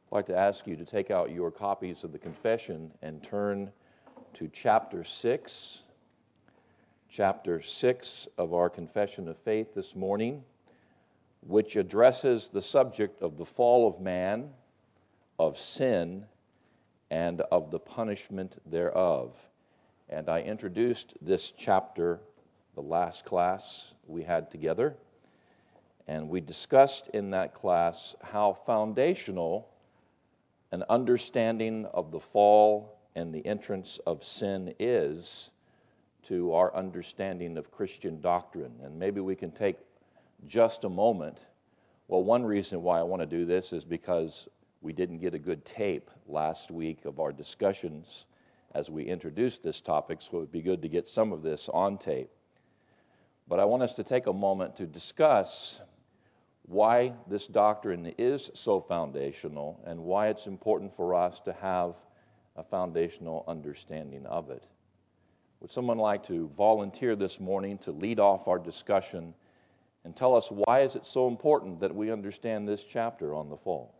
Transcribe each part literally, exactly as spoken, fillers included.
I'd like to ask you to take out your copies of the confession and turn to chapter six. Chapter six of our confession of faith this morning, which addresses the subject of the fall of man, of sin, and of the punishment thereof. And I introduced this chapter the last class we had together, and we discussed in that class how foundational an understanding of the fall and the entrance of sin is to our understanding of Christian doctrine. And maybe we can take just a moment. Well, one reason why I want to do this is because we didn't get a good tape last week of our discussions as we introduced this topic, so it would be good to get some of this on tape. But I want us to take a moment to discuss why this doctrine is so foundational and why it's important for us to have a foundational understanding of it. Would someone like to volunteer this morning to lead off our discussion and tell us why is it so important that we understand this chapter on the fall?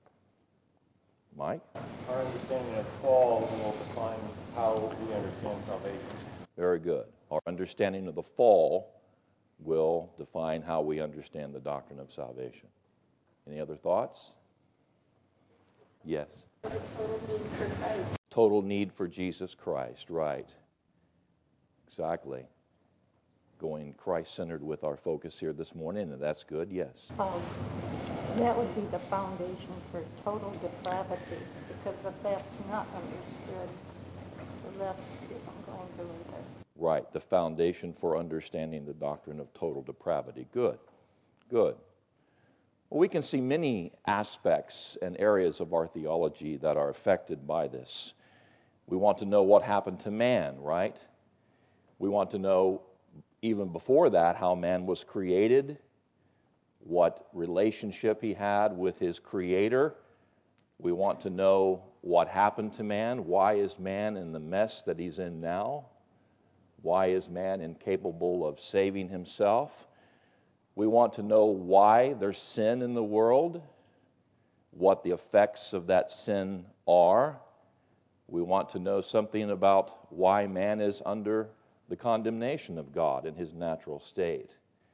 Mike? Our understanding of fall will define how we understand salvation. Very good. Our understanding of the fall will define how we understand the doctrine of salvation. Any other thoughts? Yes. Total need for Christ. Total need for Jesus Christ, right. Exactly. Going Christ-centered with our focus here this morning, and that's good, yes. Um, that would be the foundation for total depravity, because if that's not understood, the rest isn't going to either. Right, the foundation for understanding the doctrine of total depravity. Good, good. Well, we can see many aspects and areas of our theology that are affected by this. We want to know what happened to man, right? We want to know, even before that, how man was created, what relationship he had with his Creator. We want to know what happened to man. Why is man in the mess that he's in now? Why is man incapable of saving himself? We want to know why there's sin in the world, what the effects of that sin are. We want to know something about why man is under the condemnation of God in his natural state.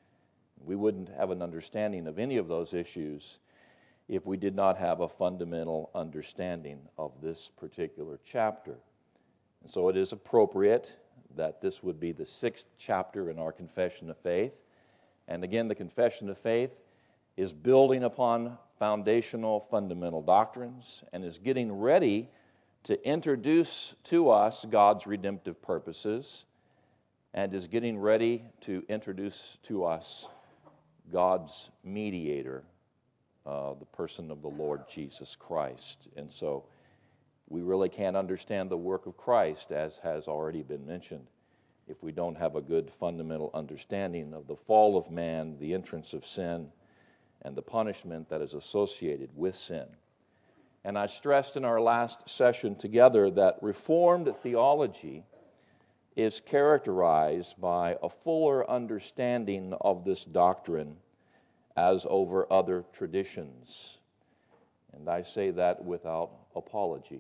We wouldn't have an understanding of any of those issues if we did not have a fundamental understanding of this particular chapter. And so it is appropriate that this would be the sixth chapter in our Confession of Faith. And again, the Confession of Faith is building upon foundational fundamental doctrines and is getting ready to introduce to us God's redemptive purposes and is getting ready to introduce to us God's mediator, uh, the person of the Lord Jesus Christ. And so we really can't understand the work of Christ, as has already been mentioned, if we don't have a good fundamental understanding of the fall of man, the entrance of sin, and the punishment that is associated with sin. And I stressed in our last session together that Reformed theology is characterized by a fuller understanding of this doctrine as over other traditions. And I say that without apology.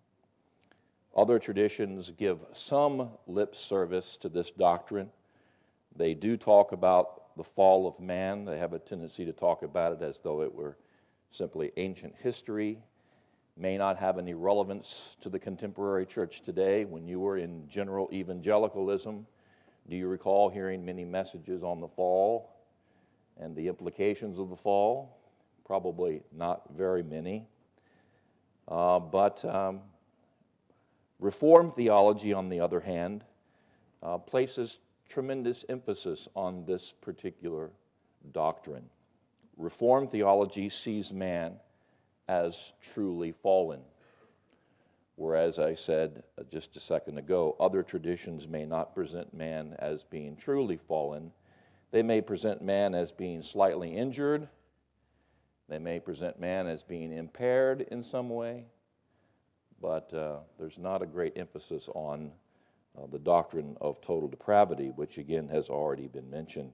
Other traditions give some lip service to this doctrine. They do talk about the fall of man. They have a tendency to talk about it as though it were simply ancient history. May not have any relevance to the contemporary church today. When you were in general evangelicalism, do you recall hearing many messages on the fall and the implications of the fall? Probably not very many. Uh, but um, Reformed theology, on the other hand, uh, places tremendous emphasis on this particular doctrine. Reformed theology sees man as truly fallen, whereas I said uh, just a second ago, other traditions may not present man as being truly fallen. They may present man as being slightly injured. They may present man as being impaired in some way. But uh, there's not a great emphasis on uh, the doctrine of total depravity, which again has already been mentioned.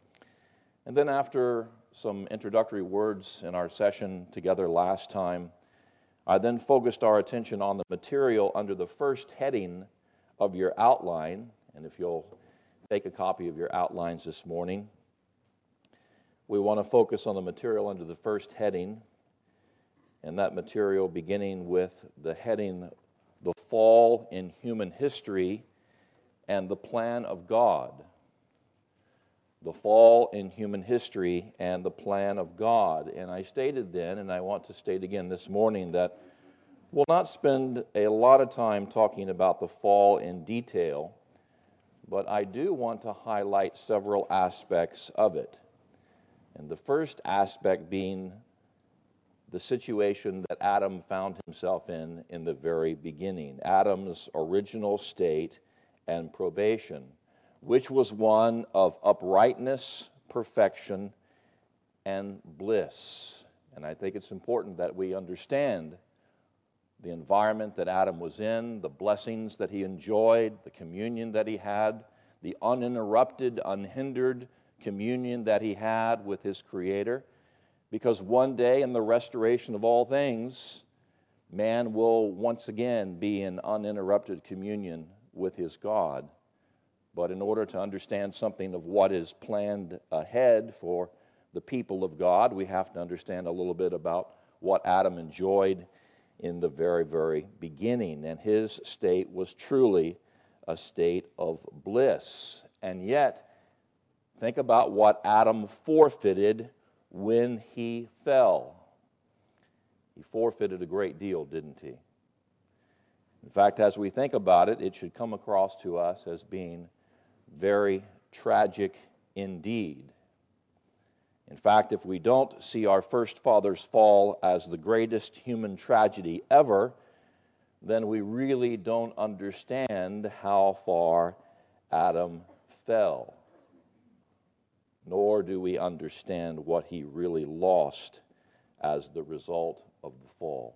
And then after some introductory words in our session together last time, I then focused our attention on the material under the first heading of your outline, and if you'll take a copy of your outlines this morning, we want to focus on the material under the first heading, and that material beginning with the heading, The Fall in Human History and the Plan of God. The fall in human history and the plan of God. And I stated then, and I want to state again this morning, that we'll not spend a lot of time talking about the fall in detail, but I do want to highlight several aspects of it. And the first aspect being the situation that Adam found himself in in the very beginning, Adam's original state and probation, which was one of uprightness, perfection, and bliss. And I think it's important that we understand the environment that Adam was in, the blessings that he enjoyed, the communion that he had, the uninterrupted, unhindered communion that he had with his Creator. Because one day in the restoration of all things, man will once again be in uninterrupted communion with his God. But in order to understand something of what is planned ahead for the people of God, we have to understand a little bit about what Adam enjoyed in the very, very beginning. And his state was truly a state of bliss. And yet, think about what Adam forfeited when he fell. He forfeited a great deal, didn't he? In fact, as we think about it, it should come across to us as being very tragic indeed. In fact, if we don't see our first father's fall as the greatest human tragedy ever, then we really don't understand how far Adam fell. Nor do we understand what he really lost as the result of the fall.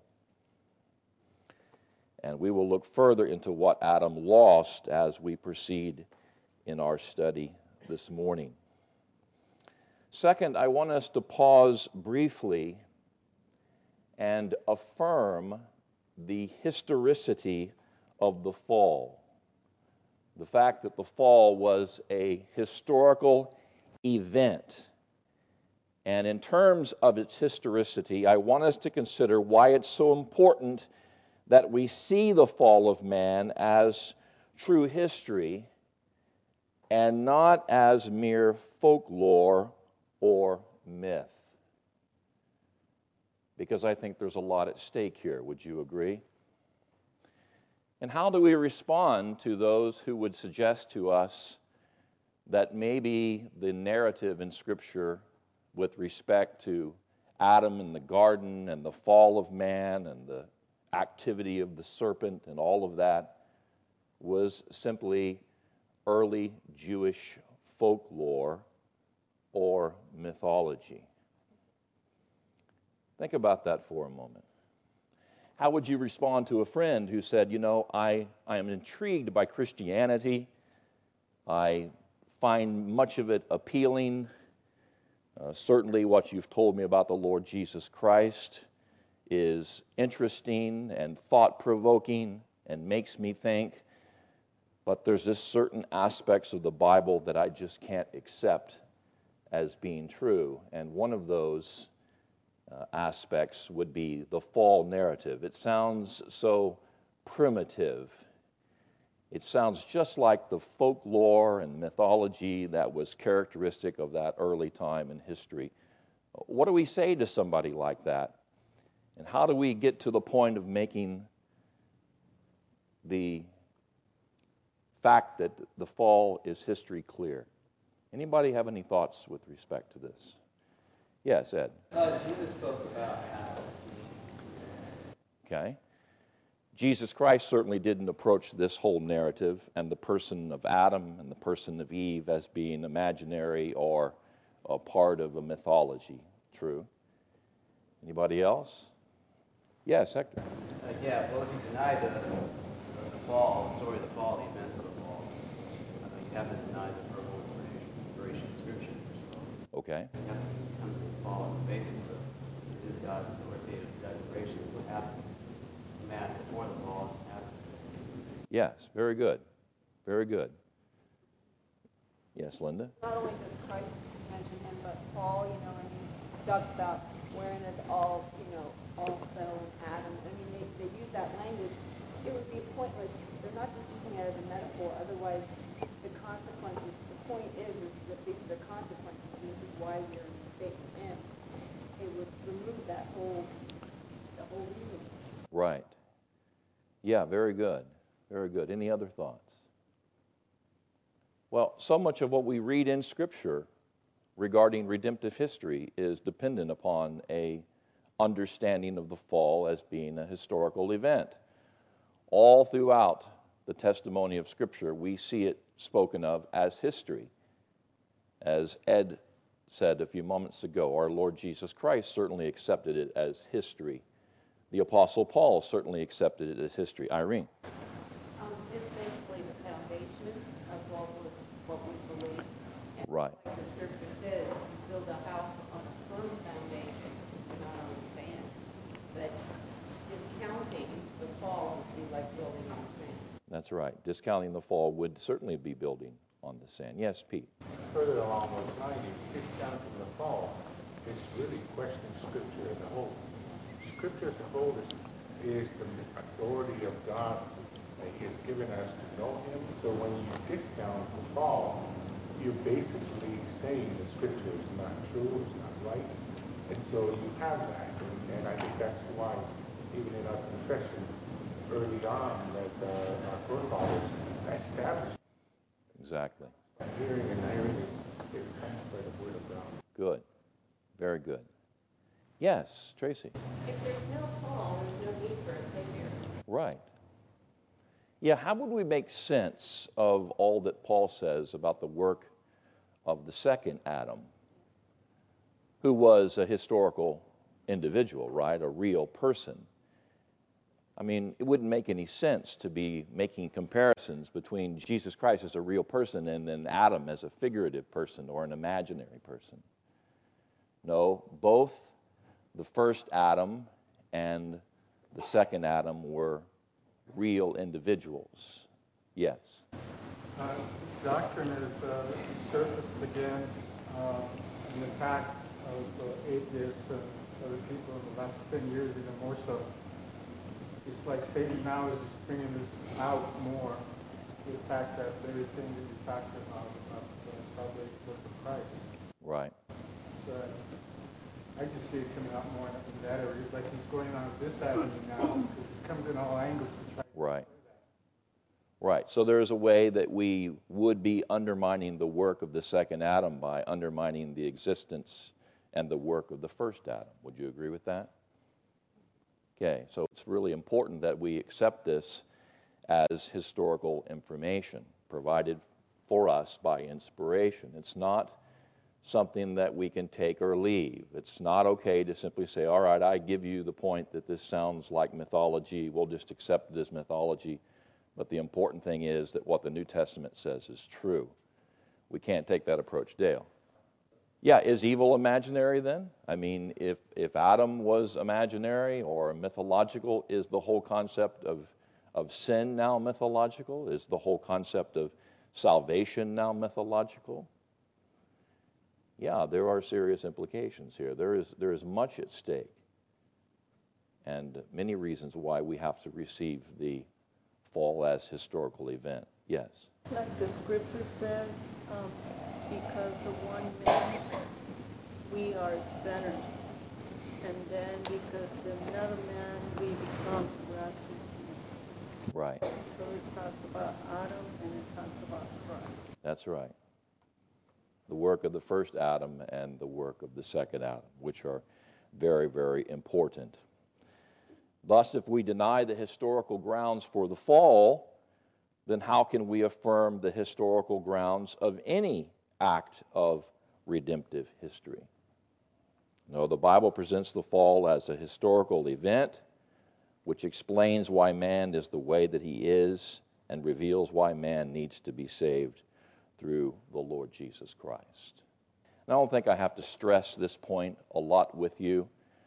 And we will look further into what Adam lost as we proceed in our study this morning. Second, I want us to pause briefly and affirm the historicity of the fall. The fact that the fall was a historical event. And in terms of its historicity, I want us to consider why it's so important that we see the fall of man as true history and not as mere folklore or myth. Because I think there's a lot at stake here. Would you agree? And how do we respond to those who would suggest to us that maybe the narrative in Scripture with respect to Adam in the garden and the fall of man and the activity of the serpent and all of that was simply early Jewish folklore or mythology? Think about that for a moment. How would you respond to a friend who said, you know, I, I am intrigued by Christianity. I find much of it appealing. Uh, certainly what you've told me about the Lord Jesus Christ is interesting and thought-provoking and makes me think, but there's just certain aspects of the Bible that I just can't accept as being true. And one of those uh, aspects would be the fall narrative. It sounds so primitive. It sounds just like the folklore and mythology that was characteristic of that early time in history. What do we say to somebody like that? And how do we get to the point of making the fact that the fall is history clear? Anybody have any thoughts with respect to this? Yes, Ed. Uh, Jesus spoke about Adam. Okay. Jesus Christ certainly didn't approach this whole narrative and the person of Adam and the person of Eve as being imaginary or a part of a mythology. True. Anybody else? Yes, Hector. Uh, yeah, well, if you deny the, the, the fall, the story of the fall, the events of the fall, uh, you have to deny the verbal inspiration, inspiration of Scripture. So Okay. you have to come to the fall on the basis of is God's authoritative declaration of what happened. man before the fall and after. Yes, very good. Very good. Yes, Linda? Not only does Christ mention him, but Paul, you know, I mean, talks about wherein is all, you know, all fell in Adam. I mean, they, they use that language. It would be pointless. They're not just using it as a metaphor. Otherwise, the consequences, the point is, is that these are the consequences. And this is why we are in the state we're in. It would remove that whole, the whole reason. Right. Yeah, very good. Very good. Any other thoughts? Well, so much of what we read in Scripture regarding redemptive history is dependent upon a understanding of the fall as being a historical event. All throughout the testimony of Scripture, we see it spoken of as history. As Ed said a few moments ago, our Lord Jesus Christ certainly accepted it as history. The Apostle Paul certainly accepted it as history. Irene? Um, it's basically the foundation of what we, what we believe. And Right. like the scripture says, you build a house on a firm foundation, not on sand. But discounting the fall would be like building on sand. That's right. Discounting the fall would certainly be building on the sand. Yes, Pete? Further along those lines, discounting the fall is really questioning Scripture as a whole. Scripture as a whole is, is the authority of God that He has given us to know Him. So when you discount the fall, you're basically saying the Scripture is not true, it's not right. And so you have that. And, and I think that's why, even in our confession early on, that uh, our forefathers established. Exactly. Hearing and hearing is, is comes by the word of God. Good. Very good. Yes, Tracy? If there's no fall, there's no need for a Savior. Right. Yeah, how would we make sense of all that Paul says about the work of the second Adam, who was a historical individual, right? A real person. I mean, it wouldn't make any sense to be making comparisons between Jesus Christ as a real person and then Adam as a figurative person or an imaginary person. No, both the first Adam and the second Adam were real individuals. Yes. Uh, doctrine is uh, surfaced again, uh, an attack of uh, atheists and other people in the last ten years, even more so. It's like Satan now is bringing this out more to attack that very thing that you talked about, about the salvation work of Christ. Right. So I just see it coming out more in that area. Like he's going on this avenue now. It comes in all angles to try. Right. Right. So there is a way that we would be undermining the work of the second Adam by undermining the existence and the work of the first Adam. Would you agree with that? Okay. So it's really important that we accept this as historical information provided for us by inspiration. It's not something that we can take or leave. It's not okay to simply say, all right, I give you the point that this sounds like mythology. We'll just accept it as mythology. But the important thing is that what the New Testament says is true. We can't take that approach. Dale? Yeah, is evil imaginary then? I mean, if, if Adam was imaginary or mythological, is the whole concept of, of sin now mythological? Is the whole concept of salvation now mythological? Yeah, there are serious implications here. There is, there is much at stake and many reasons why we have to receive the fall as historical event. Yes? Like the scripture says, um, because of one man, we are sinners. And then because of another man, we become righteousness. Right. So it talks about Adam and it talks about Christ. That's right. The work of the first Adam and the work of the second Adam, which are very, very important. Thus, if we deny the historical grounds for the fall, then how can we affirm the historical grounds of any act of redemptive history? No, the Bible presents the fall as a historical event which explains why man is the way that he is and reveals why man needs to be saved through the Lord Jesus Christ. And I don't think I have to stress this point a lot with you,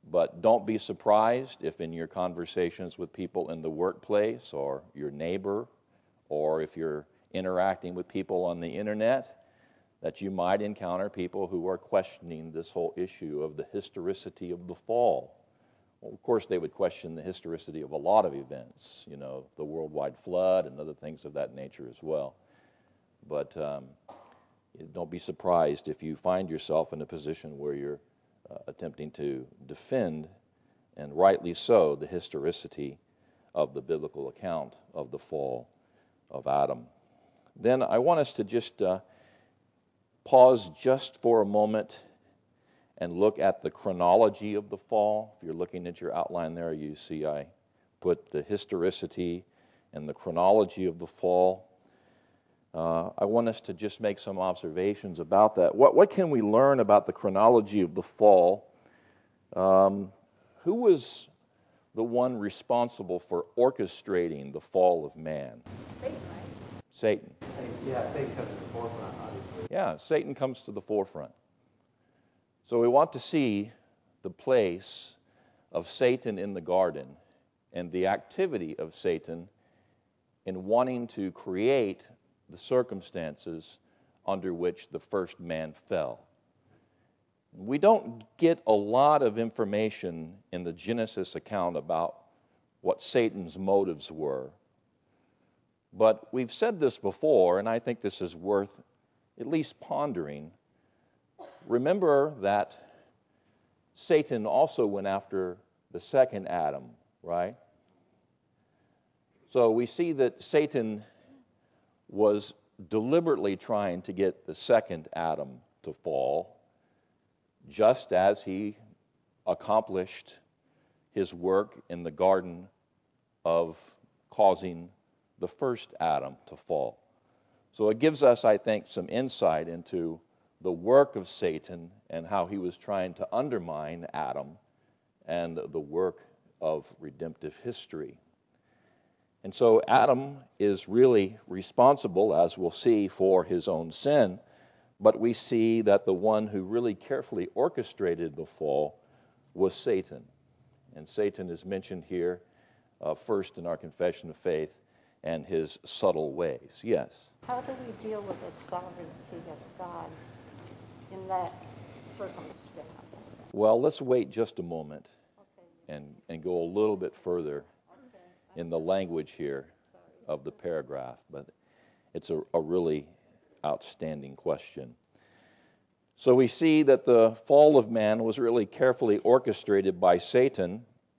But don't be surprised if in your conversations with people in the workplace or your neighbor, or if you're interacting with people on the internet, that you might encounter people who are questioning this whole issue of the historicity of the fall. Well, of course, they would question the historicity of a lot of events, you know, the worldwide flood and other things of that nature as well. But um, don't be surprised if you find yourself in a position where you're uh, attempting to defend, and rightly so, the historicity of the biblical account of the fall of Adam. Then I want us to just uh, pause just for a moment and look at the chronology of the fall. If you're looking at your outline there, you see I put the historicity and the chronology of the fall. Uh, I want us to just make some observations about that. What, what can we learn about the chronology of the fall? Um, who was the one responsible for orchestrating the fall of man? Satan, right? Satan. Yeah, Satan comes to the forefront, obviously. Yeah, Satan comes to the forefront. So we want to see the place of Satan in the garden and the activity of Satan in wanting to create the circumstances under which the first man fell. We don't get a lot of information in the Genesis account about what Satan's motives were. But we've said this before, and I think this is worth at least pondering. Remember that Satan also went after the second Adam, right? So we see that Satan was deliberately trying to get the second Adam to fall, just as he accomplished his work in the garden of causing the first Adam to fall. So it gives us, I think, some insight into the work of Satan and how he was trying to undermine Adam and the work of redemptive history. And so Adam is really responsible, as we'll see, for his own sin, but we see that the one who really carefully orchestrated the fall was Satan. And Satan is mentioned here uh, first in our confession of faith and his subtle ways. Yes? How do we deal with the sovereignty of God in that circumstance? Well, let's wait just a moment Okay. and, and go a little bit further Okay. in the language here of the paragraph, but it's a, a really outstanding question. So we see that the fall of man was really carefully orchestrated by Satan,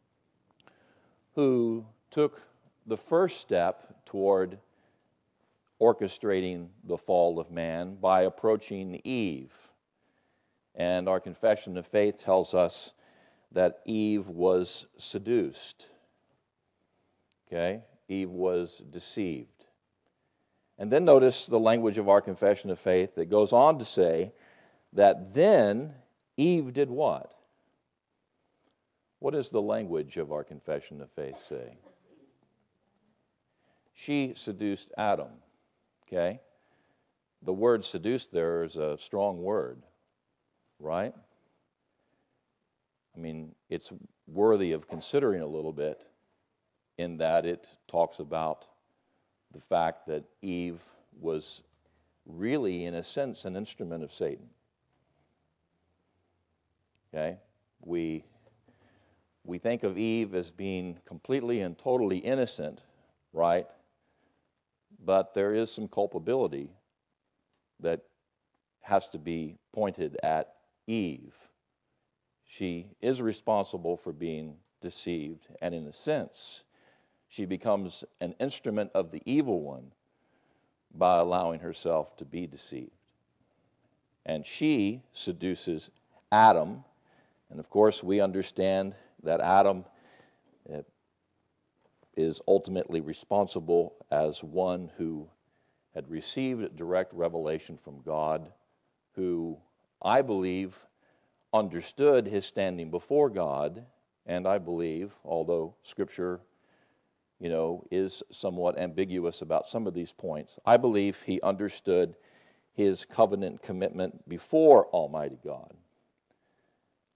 who took the first step toward orchestrating the fall of man by approaching Eve. And our confession of faith tells us that Eve was seduced. Okay? Eve was deceived. And then notice the language of our confession of faith that goes on to say that then Eve did what? What does the language of our confession of faith say? She seduced Adam. Okay? The word seduced there is a strong word, right? I mean, it's worthy of considering a little bit in that it talks about the fact that Eve was really, in a sense, an instrument of Satan. Okay? We, we think of Eve as being completely and totally innocent, right? But there is some culpability that has to be pointed at Eve. She is responsible for being deceived, and in a sense, she becomes an instrument of the evil one by allowing herself to be deceived. And she seduces Adam, and of course we understand that Adam uh, is ultimately responsible as one who had received direct revelation from God, who I believe understood his standing before God, and I believe, although Scripture, you know, is somewhat ambiguous about some of these points, I believe he understood his covenant commitment before Almighty God.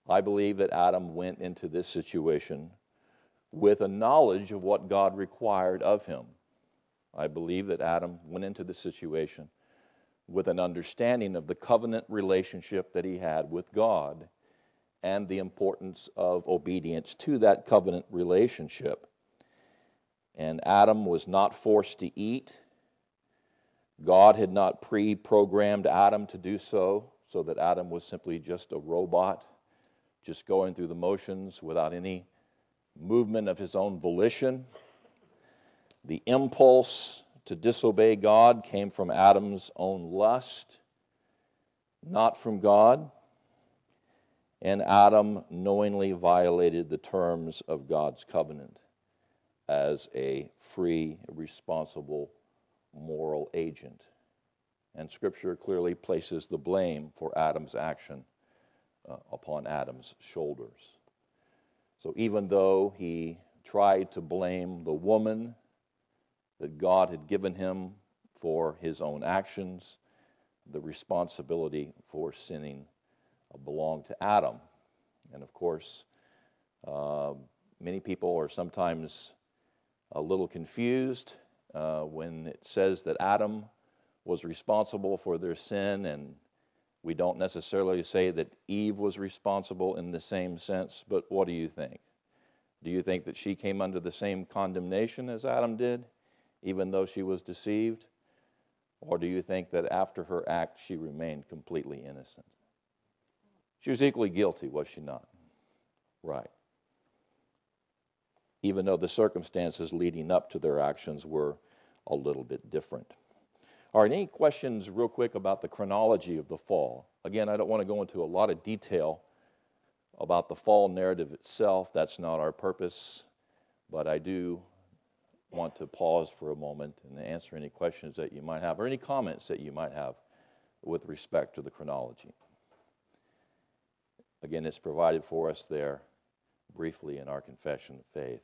I believe that Adam went into this situation with a knowledge of what God required of him. I believe that Adam went into the situation with an understanding of the covenant relationship that he had with God and the importance of obedience to that covenant relationship. And Adam was not forced to eat. God had not pre-programmed Adam to do so, so that Adam was simply just a robot, just going through the motions without any movement of his own volition. The impulse to disobey God came from Adam's own lust, not from God. And Adam knowingly violated the terms of God's covenant as a free, responsible, moral agent. And Scripture clearly places the blame for Adam's action uh, upon Adam's shoulders. So even though he tried to blame the woman that God had given him for his own actions, the responsibility for sinning belonged to Adam. And of course, uh, many people are sometimes a little confused uh, when it says that Adam was responsible for their sin, and we don't necessarily say that Eve was responsible in the same sense. But what do you think? Do you think that she came under the same condemnation as Adam did, even though she was deceived? Or do you think that after her act she remained completely innocent? She was equally guilty, was she not? Right. Even though the circumstances leading up to their actions were a little bit different. All right, any questions real quick about the chronology of the fall? Again, I don't want to go into a lot of detail about the fall narrative itself. That's not our purpose. But I do want to pause for a moment and answer any questions that you might have or any comments that you might have with respect to the chronology. Again, it's provided for us there briefly in our confession of faith.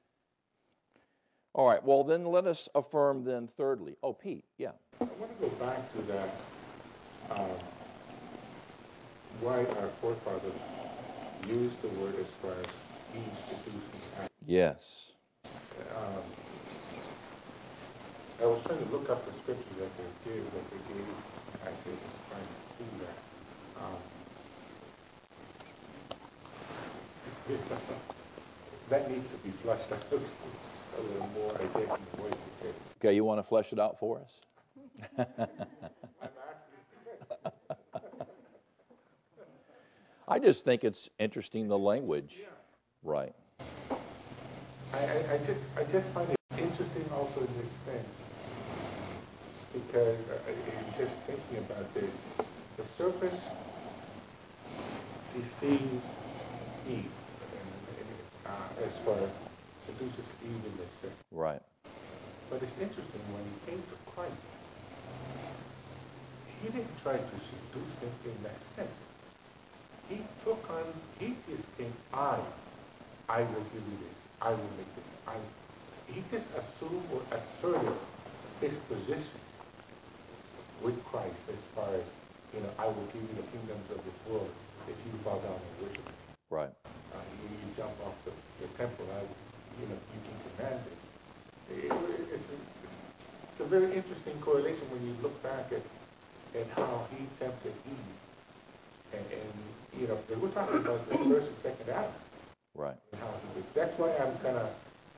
All right, well, then let us affirm then thirdly. Oh, Pete, yeah. I want to go back to that, um, why our forefathers used the word as far as Eve seducing Adam. Yes. Um, I was trying to look up the scripture that they gave, that they gave. Actually, I was trying to see that. Um, that needs to be fleshed out a little more, I guess, in the way because Okay, you want to flesh it out for us? I'm asking. I just think it's interesting, the language. Yeah. Right. I, I, I, just, I just find it interesting also in this sense because uh, in just thinking about this, the serpent deceived Eve uh, as far as seduces Eve in this sense. Right. But it's interesting when he came to Christ, he didn't try to seduce him in that sense. He took on, he just came, I, I will give you this, I will make this, I, he just assumed or asserted his position with Christ as far as, you know, I will give you the kingdoms of this world if you bow down and worship me. Right. Uh, you, you jump off the, the temple, I, you know, you can command this. It, it's, a, it's a very interesting correlation when you look back at, at how he tempted Eve. And, and, you know, we're talking about the first and second Adam. Right. And how he did. That's why I'm kind of...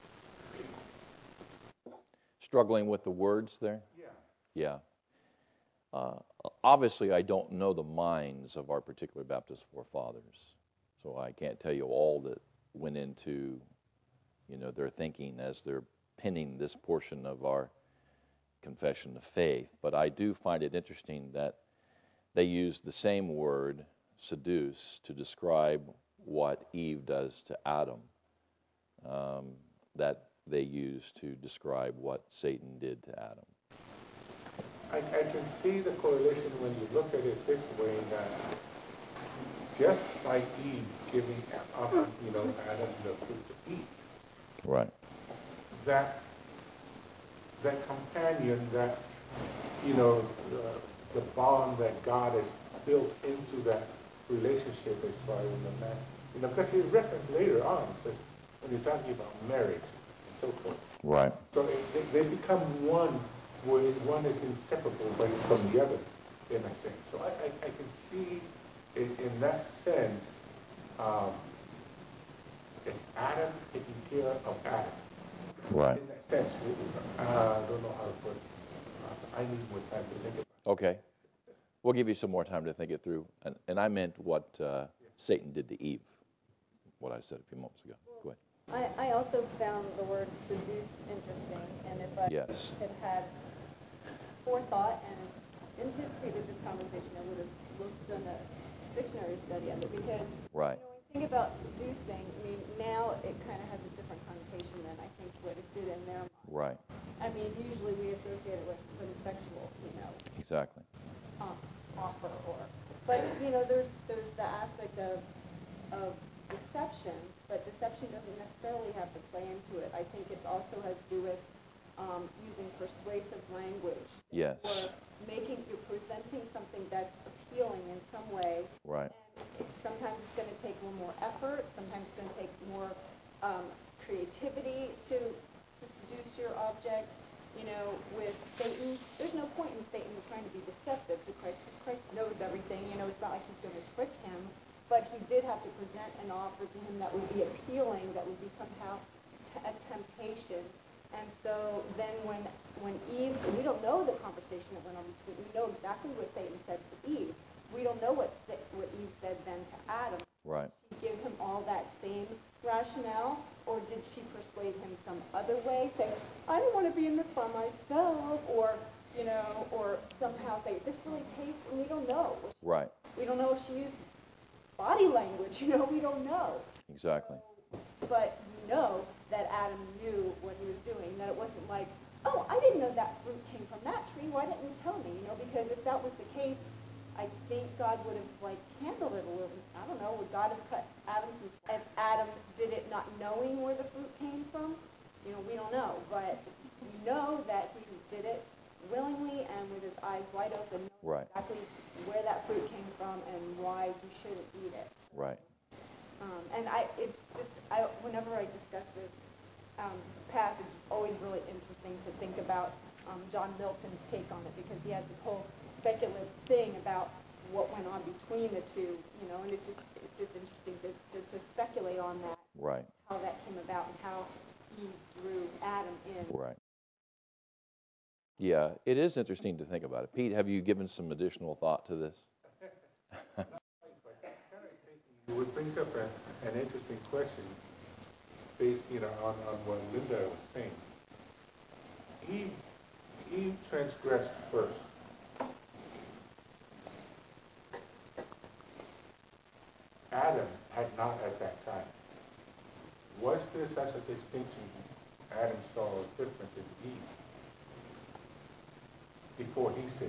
Struggling with the words there? Yeah. Yeah. Uh, obviously, I don't know the minds of our particular Baptist forefathers, so I can't tell you all that went into, you know, their thinking as they're penning this portion of our confession of faith. But I do find it interesting that they use the same word, seduce, to describe what Eve does to Adam, um, that they use to describe what Satan did to Adam. I, I can see the correlation when you look at it this way, that just like Eve giving up, you know, Adam the fruit to eat, Right. that that companion, that, you know, the, the bond that God has built into that relationship as far as the man, you know, because he referenced later on, he says, when you're talking about marriage and so forth. Right. So it, they, they become one, where one is inseparable from the other, in a sense. So I, I, I can see, in, in that sense, um, it's Adam taking care of Adam. Right. In that sense, uh, I don't know how to put it. Uh, I need more time to think about it. Okay. We'll give you some more time to think it through. And, and I meant what uh, Satan did to Eve, what I said a few moments ago. Go ahead. I, I also found the word seduce interesting, and if I Yes. had had forethought and anticipated this conversation, I would have looked done a dictionary study of it, because Right. you know, when you think about seducing, I mean, now it kind of has a different connotation than I think what it did in their mind. Right. I mean, usually we associate it with some sexual, you know, Exactly. um, offer, or, but you know, there's there's the aspect of of deception, but deception doesn't necessarily have to play into it. I think it also has to do with um, using persuasive language. Yes. Or making, you're presenting something that's appealing in some way. Right. And it, sometimes it's going to take a little more effort. Sometimes it's going to take more um, creativity to to seduce your object. You know, with Satan, there's no point in Satan trying to be deceptive to Christ, because Christ knows everything. You know, it's not like he's going to trick him. But he did have to present an offer to him that would be appealing, that would be somehow t- a temptation. And so then when when Eve, we don't know the conversation that went on between, we know exactly what Satan said to Eve. We don't know what what Eve said then to Adam. Right. Did she give him all that same rationale, or did she persuade him some other way, say, I don't want to be in this by myself, or, you know, or somehow say, this really tastes, and we don't know. Right. We don't know if she used body language, you know, we don't know. Exactly. But we know that Adam knew what he was doing, that it wasn't like, oh, I didn't know that fruit came from that tree, why didn't you tell me? You know, because if that was the case, I think God would have, like, handled it a little. I don't know, would God have cut Adam some slack? If Adam did it not knowing where the fruit came from, you know, we don't know. But we know that he did it willingly and with his eyes wide open, knowing Right. exactly where that fruit came from and why he shouldn't eat it. Right. Um, and I, it's just, I, whenever I discuss this um, passage, it's always really interesting to think about um, John Milton's take on it, because he has this whole speculative thing about what went on between the two, you know, and it's just, it's just interesting to, to, to speculate on that, Right. how that came about and how he drew Adam in. Right. Yeah, it is interesting to think about it. Pete, have you given some additional thought to this? It brings up a, an interesting question based, you know, on, on what Linda was saying. Eve, Eve transgressed first. Adam had not at that time. Was there such a distinction Adam saw a difference in Eve before he sinned?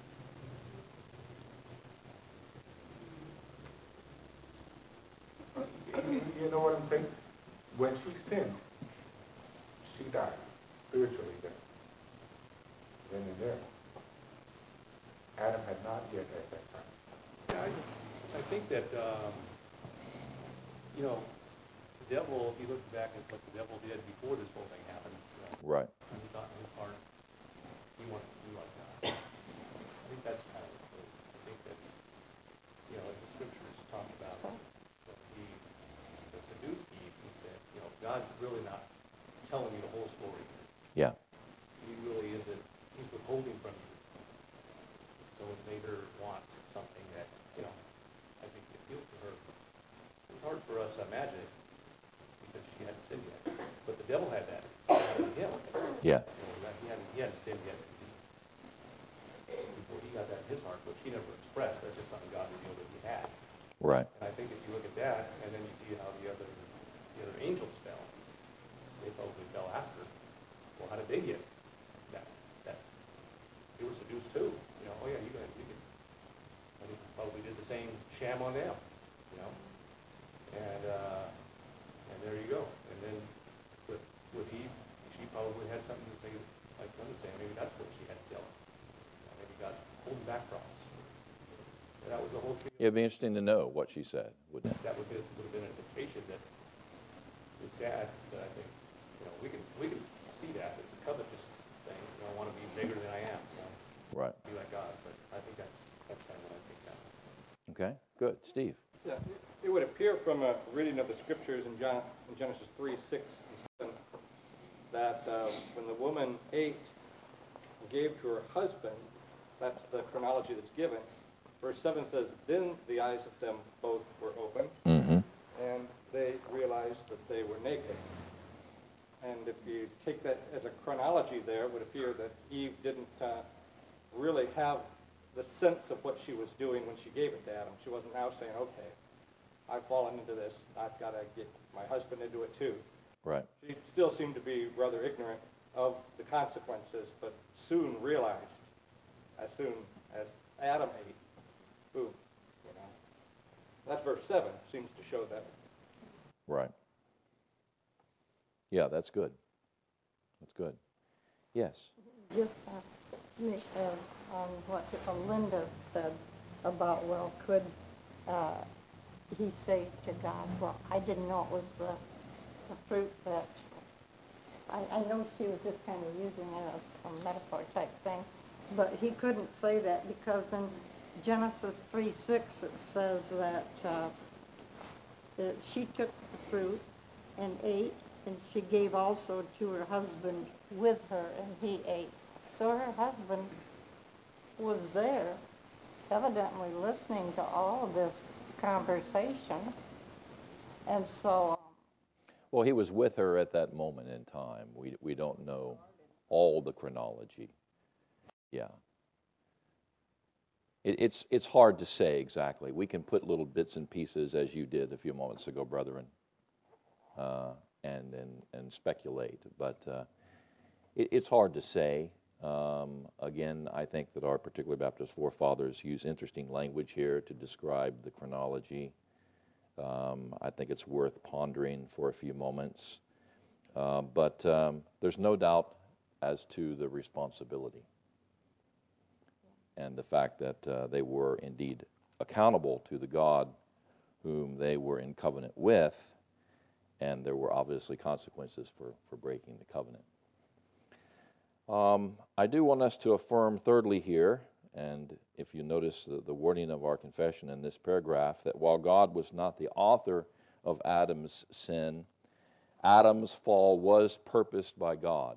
You know what I'm saying? When she sinned, she died spiritually then. Then and there. Adam had not yet at that time. Yeah, I, I think that, um, you know, the devil, if you look back at what the devil did before this whole thing happened, you know, Right. he thought in his heart he wanted to be like God. I think that's kind of the thing. I think that, you know, the scriptures talk about that he that seduced Eve. He said, you know, God's really not telling you the whole story. Yeah. He really isn't, he's withholding from you. So it made her want something that, you know, I think appealed to her. It was hard for us to imagine it because she hadn't sinned yet. But the devil had that in him. Yeah. You know, that he hadn't, he hadn't sinned yet before he got that in his heart, which he never expressed. That's just something God revealed that he had. Right. And I think if you look at that, and then you see how the other the other angels fell, they probably fell after. Well, how did they get that? That they were seduced too. You know, oh yeah, you guys, you can. And he probably did the same sham on them. You know, and uh, and there you go. And then with with Eve, she probably had something to say, like Linda saying, maybe that's what she had to tell him. You know, maybe God's holding back from us. And that was the whole thing. It'd be interesting to know what she said, wouldn't it? That would, be, would have been an indication that it's sad, but I think, you know, we can, we can see that. It's a covetous thing. You know, I want to be bigger than I am. You know, Right. be like God. But I think that's, that's kind of what I think now. Okay, good. Steve? Yeah, it would appear from a reading of the scriptures in, John, in Genesis three, six, and seven, that uh, when the woman ate and gave to her husband, that's the chronology that's given. Verse seven says, then the eyes of them both were opened, Mm-hmm. and they realized that they were naked. And if you take that as a chronology there, it would appear that Eve didn't uh, really have the sense of what she was doing when she gave it to Adam. She wasn't now saying, okay, I've fallen into this, I've got to get my husband into it too. Right. She still seemed to be rather ignorant of the consequences, but soon realized, as soon as Adam ate, boom, you know. That's verse seven, seems to show that. Right. Yeah, that's good. That's good. Yes. Just uh, me, uh, on what uh, Linda said about, well, could uh, he say to God, well, I didn't know it was the, the fruit that, I, I know she was just kind of using it as a metaphor type thing, but he couldn't say that because in Genesis three six it says that, uh, that she took the fruit and ate, and she gave also to her husband with her, and he ate. So her husband was there, evidently listening to all of this conversation. And so... Well, he was with her at that moment in time. We, we don't know all the chronology. Yeah. It, it's, it's hard to say exactly. We can put little bits and pieces, as you did a few moments ago, brethren, uh, and, and, and speculate. But uh, it, it's hard to say. Um, again, I think that our particular Baptist forefathers use interesting language here to describe the chronology. Um, I think it's worth pondering for a few moments. Uh, but um, there's no doubt as to the responsibility and the fact that uh, they were indeed accountable to the God whom they were in covenant with, and there were obviously consequences for, for breaking the covenant. Um, I do want us to affirm thirdly here, and if you notice the, the wording of our confession in this paragraph, that while God was not the author of Adam's sin, Adam's fall was purposed by God.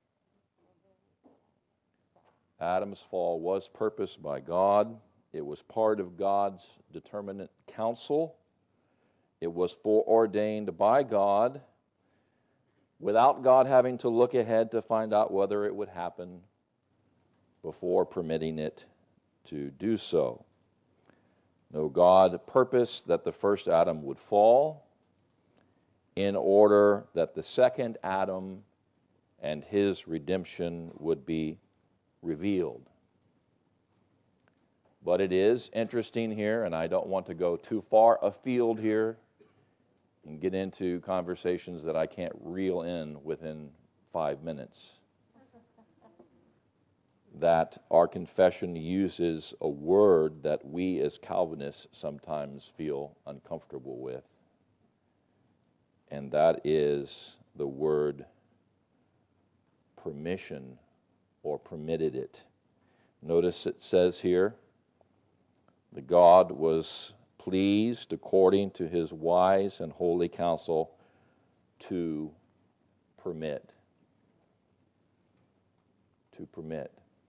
Adam's fall was purposed by God. It was part of God's determinate counsel. It was foreordained by God, without God having to look ahead to find out whether it would happen before permitting it to do so. No, God purposed that the first Adam would fall in order that the second Adam and his redemption would be revealed. But it is interesting here, and I don't want to go too far afield here and get into conversations that I can't reel in within five minutes, that our confession uses a word that we as Calvinists sometimes feel uncomfortable with, and that is the word permission or permitted it. Notice it says here, that God was pleased according to his wise and holy counsel to permit. To permit.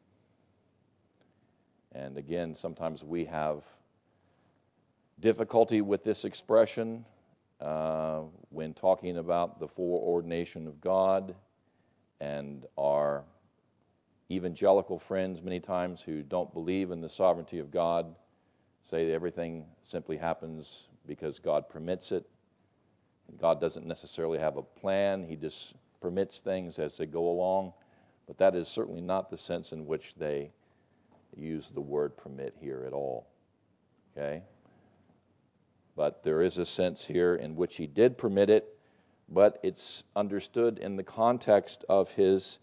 And again, sometimes we have difficulty with this expression uh, when talking about the foreordination of God, and our evangelical friends many times who don't believe in the sovereignty of God say that everything simply happens because God permits it. God doesn't necessarily have a plan. He just permits things as they go along. But that is certainly not the sense in which they use the word permit here at all. Okay? But there is a sense here in which he did permit it, but it's understood in the context of his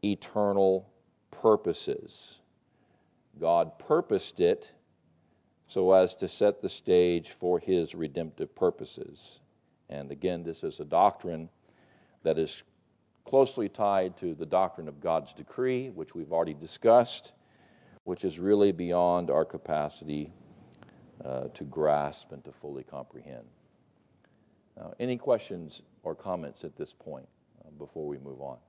eternal purposes. God purposed it so as to set the stage for his redemptive purposes. And again, this is a doctrine that is closely tied to the doctrine of God's decree, which we've already discussed, which is really beyond our capacity uh, to grasp and to fully comprehend. Now, any questions or comments at this point uh, before we move on?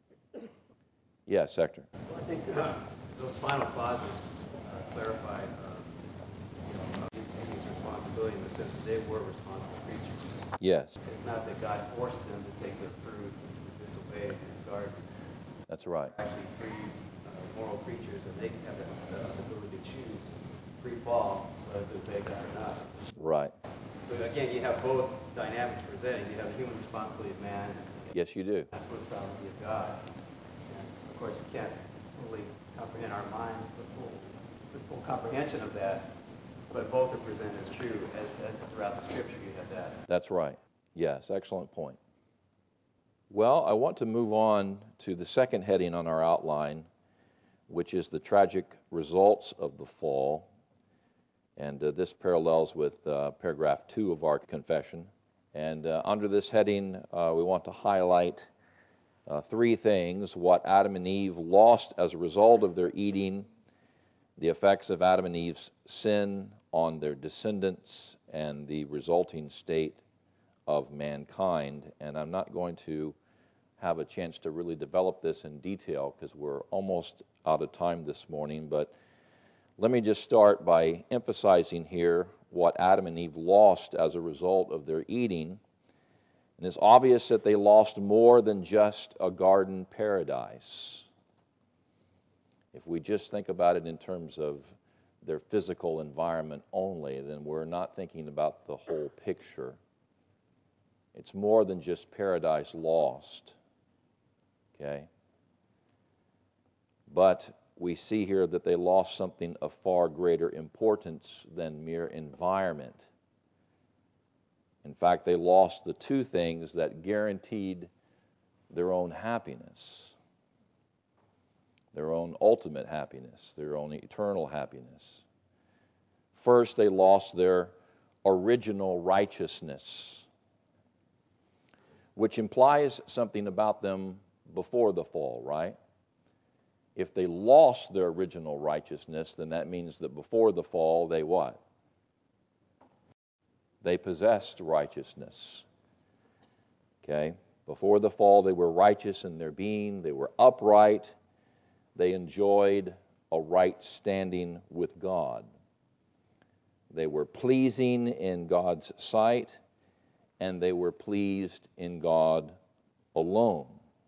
Yes, Hector. Well, I think uh, those final clauses uh, clarify uh, you know, his responsibility in the sense that they were responsible creatures. Yes. It's not that God forced them to take their fruit and disobey in the garden. That's right. They're actually free uh, moral creatures, and they have the, the ability to choose free fall whether to obey God or not. Right. So again, you have both dynamics presenting. You have the human responsibility of man. Yes, you do. Absolute sovereignty of God. And of course, we can't fully comprehend our minds the full, the full comprehension of that. But both are presented as true, as, as throughout the Scripture you have that. That's right. Yes, excellent point. Well, I want to move on to the second heading on our outline, which is the tragic results of the fall. And uh, this parallels with uh, paragraph two of our confession. And uh, under this heading, uh, we want to highlight uh, three things: what Adam and Eve lost as a result of their eating, the effects of Adam and Eve's sin on their descendants, and the resulting state of mankind. And I'm not going to have a chance to really develop this in detail because we're almost out of time this morning, but let me just start by emphasizing here what Adam and Eve lost as a result of their eating. And it's obvious that they lost more than just a garden paradise. If we just think about it in terms of their physical environment only, then we're not thinking about the whole picture. It's more than just paradise lost. Okay? But we see here that they lost something of far greater importance than mere environment. In fact, they lost the two things that guaranteed their own happiness, their own ultimate happiness, their own eternal happiness. First, they lost their original righteousness, which implies something about them before the fall, right? If they lost their original righteousness, then that means that before the fall, they what? They possessed righteousness. Okay? Before the fall, they were righteous in their being. They were upright. They enjoyed a right standing with God. They were pleasing in God's sight, and they were pleased in God alone.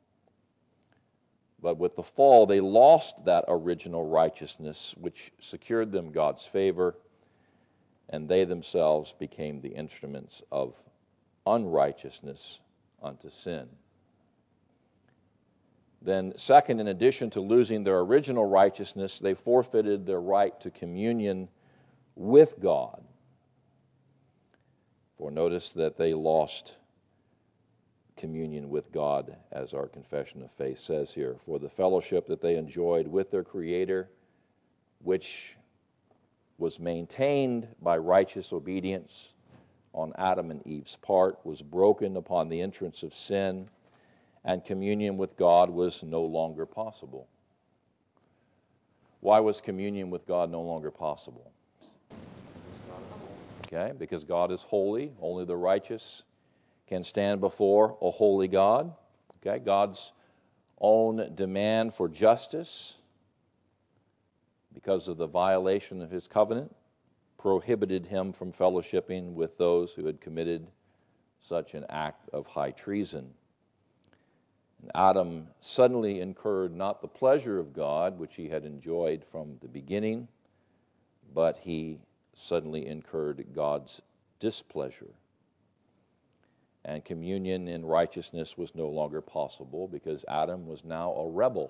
But with the fall, they lost that original righteousness, which secured them God's favor, and they themselves became the instruments of unrighteousness unto sin. Then, second, in addition to losing their original righteousness, they forfeited their right to communion with God. For notice that they lost communion with God, as our confession of faith says here. For the fellowship that they enjoyed with their Creator, which was maintained by righteous obedience on Adam and Eve's part, was broken upon the entrance of sin, and communion with God was no longer possible. Why was communion with God no longer possible? Okay, because God is holy. Only the righteous can stand before a holy God. Okay, God's own demand for justice, because of the violation of his covenant, prohibited him from fellowshipping with those who had committed such an act of high treason. And Adam suddenly incurred not the pleasure of God, which he had enjoyed from the beginning, but he suddenly incurred God's displeasure. And communion in righteousness was no longer possible because Adam was now a rebel.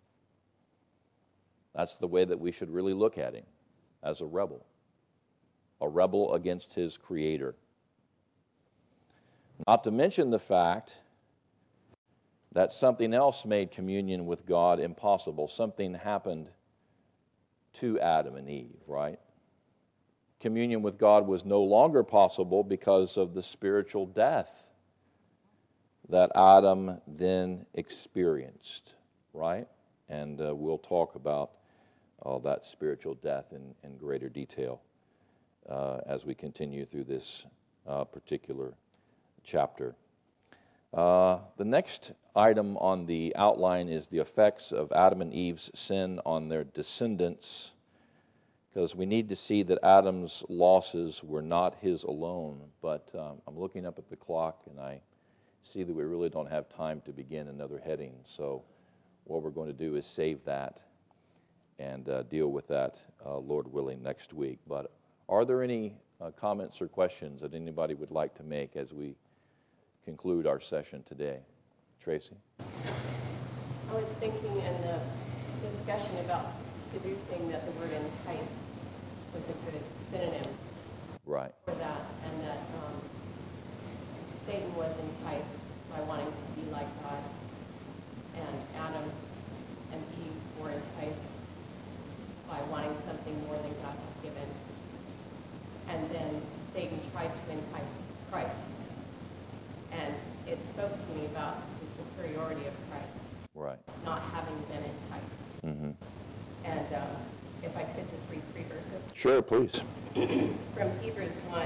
That's the way that we should really look at him, as a rebel. A rebel against his Creator. Not to mention the fact that something else made communion with God impossible. Something happened to Adam and Eve, right? communion with God was no longer possible because of the spiritual death that Adam then experienced, right? And uh, we'll talk about uh, that spiritual death in, in greater detail uh, as we continue through this uh, particular chapter. Uh, the next item on the outline is the effects of Adam and Eve's sin on their descendants, because we need to see that Adam's losses were not his alone. But um, I'm looking up at the clock, and I see that we really don't have time to begin another heading. So what we're going to do is save that and uh, deal with that, uh, Lord willing, next week. But are there any uh, comments or questions that anybody would like to make as we conclude our session today? Tracy? I was thinking in the discussion about seducing that the word entice was a good synonym Right. for that, and that um, Satan was enticed by wanting to be like God, and Adam and Eve were enticed by wanting something more than God had given. And then Satan tried to entice Christ. And it spoke to me about the superiority of Christ, Right. not having been enticed. Mm-hmm. And um, if I could just read three verses. Sure, please. From Hebrews one,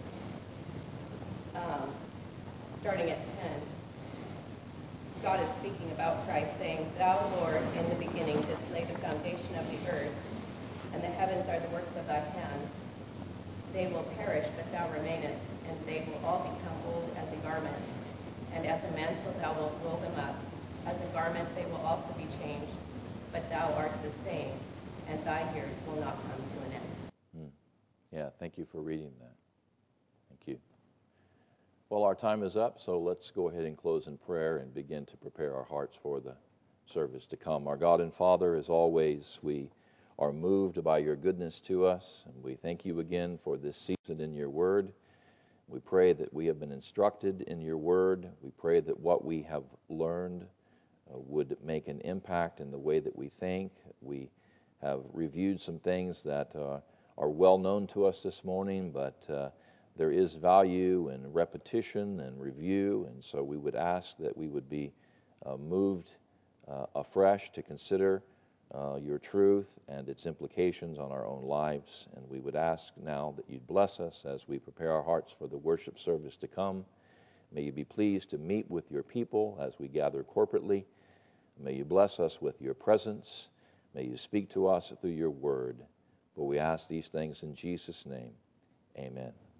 um, starting at ten, God is speaking about Christ, saying, Thou, Lord, in the beginning didst lay the foundation of the earth, and the heavens are the works of thy hands. They will perish, but thou remainest, and they will all become old as a garment. And as a mantle thou wilt roll them up. As a garment they will also be changed, but thou art the same, and thy years will not come to an end. Mm. Yeah, thank you for reading that. Thank you. Well, our time is up, so let's go ahead and close in prayer and begin to prepare our hearts for the service to come. Our God and Father, as always, we are moved by your goodness to us, and we thank you again for this season in your word. We pray that we have been instructed in your word. We pray that what we have learned uh, would make an impact in the way that we think. We have reviewed some things that uh, are well known to us this morning, but uh, there is value in repetition and review, and so we would ask that we would be uh, moved uh, afresh to consider uh, your truth and its implications on our own lives. And we would ask now that you'd bless us as we prepare our hearts for the worship service to come. May you be pleased to meet with your people as we gather corporately. May you bless us with your presence. May you speak to us through your word. For we ask these things in Jesus' name. Amen.